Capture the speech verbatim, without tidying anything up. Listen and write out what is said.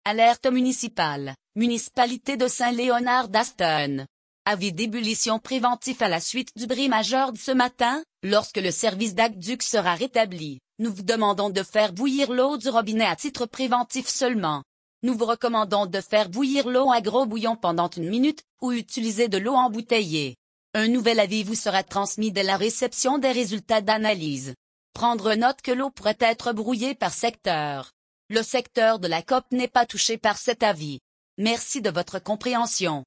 Alerte municipale, municipalité de Saint-Léonard-d'Aston. Avis d'ébullition préventif à la suite du bris majeur de ce matin, lorsque le service d'aqueduc sera rétabli, nous vous demandons de faire bouillir l'eau du robinet à titre préventif seulement. Nous vous recommandons de faire bouillir l'eau à gros bouillon pendant une minute, ou utiliser de l'eau embouteillée. Un nouvel avis vous sera transmis dès la réception des résultats d'analyse. Prendre note que l'eau pourrait être brouillée par secteur. Le secteur de la C O P n'est pas touché par cet avis. Merci de votre compréhension.